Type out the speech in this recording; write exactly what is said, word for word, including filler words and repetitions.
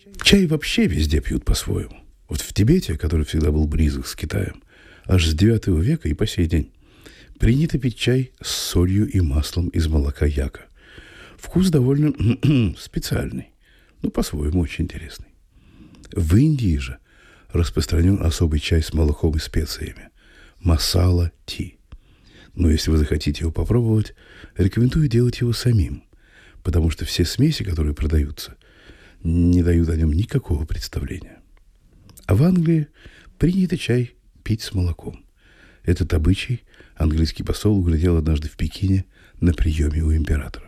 Чай вообще везде пьют по-своему. Вот в Тибете, который всегда был близок с Китаем, аж с девятого века и по сей день, принято пить чай с солью и маслом из молока яка. Вкус довольно специальный, но по-своему очень интересный. В Индии же распространен особый чай с молоком и специями – масала-ти. Но если вы захотите его попробовать, рекомендую делать его самим, потому что все смеси, которые продаются, не дают о нем никакого представления. А в Англии принято чай пить с молоком. Этот обычай английский посол углядел однажды в Пекине на приеме у императора.